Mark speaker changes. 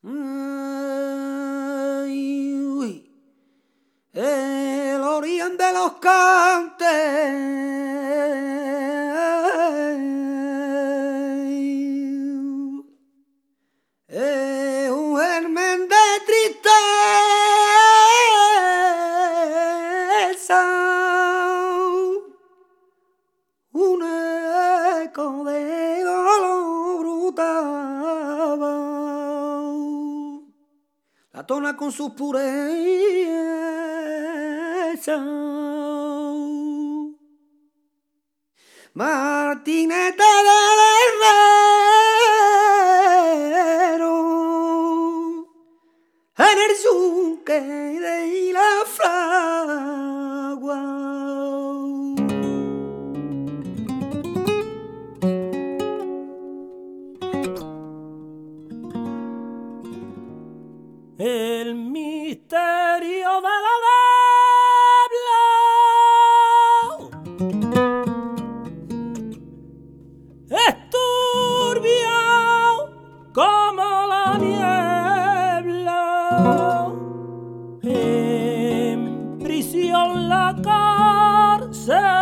Speaker 1: Ay, uy, el origen de los cantes es un germen de tristeza, un eco de dolor brutal. La tona con sus purezas, Martinete del Herrero, en el yunque de la fragua. El misterio de la niebla es turbio como la niebla, en prisión la cárcel